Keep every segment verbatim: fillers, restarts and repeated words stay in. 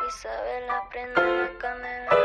Isabela prende la candela.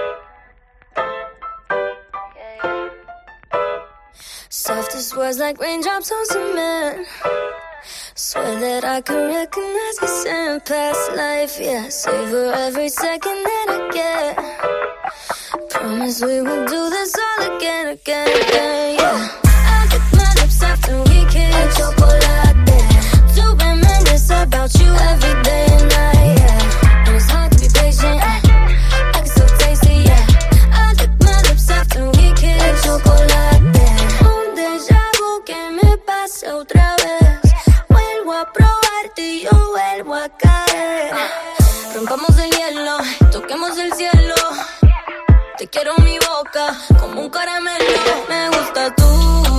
Yeah, yeah. Softest words like raindrops on cement. Swear that I can recognize the same past life, yeah. Savor every second that I get. Promise we will do this all again, again, again, yeah. I lick my lips after we kiss. Chocolate. To reminisce about you every day and night, yeah. And it's hard to be patient. I can so tasty, yeah. I lick my lips after we kiss. Chocolate. Un déjà vu que me pasa otra vez. Vuelvo a probarte y yo vuelvo a caer. Rompamos el hielo, toquemos el cielo. Te quiero en mi boca como un caramelo. Me gusta tú,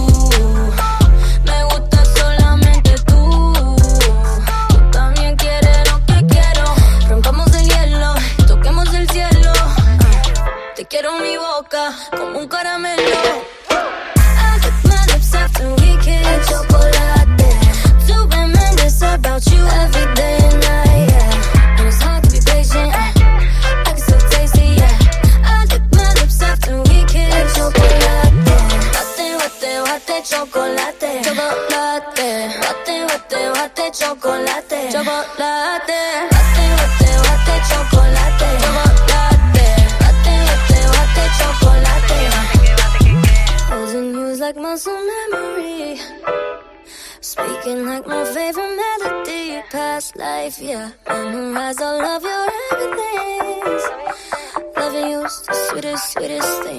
me gusta solamente tú. Tú también quieres lo que quiero. Rompamos el hielo, toquemos el cielo. Te quiero en mi boca como un caramelo. I lick my lips after we kiss. Chocolate. To reminisce about you every day and night, yeah. And it's hard to be patient. I can so tasty, yeah. I lick my lips after we kiss. Chocolate. Bate, bate, bate, chocolate. Chocolate. Bate, bate, bate, chocolate. Chocolate. Bate, bate, bate, chocolate. Chocolate. Bate, bate, bate, chocolate. Holding you's like muscle memory. Speaking like my favorite melody. Past life, yeah. Memorize all of your everything. Loving you's the sweetest, sweetest thing.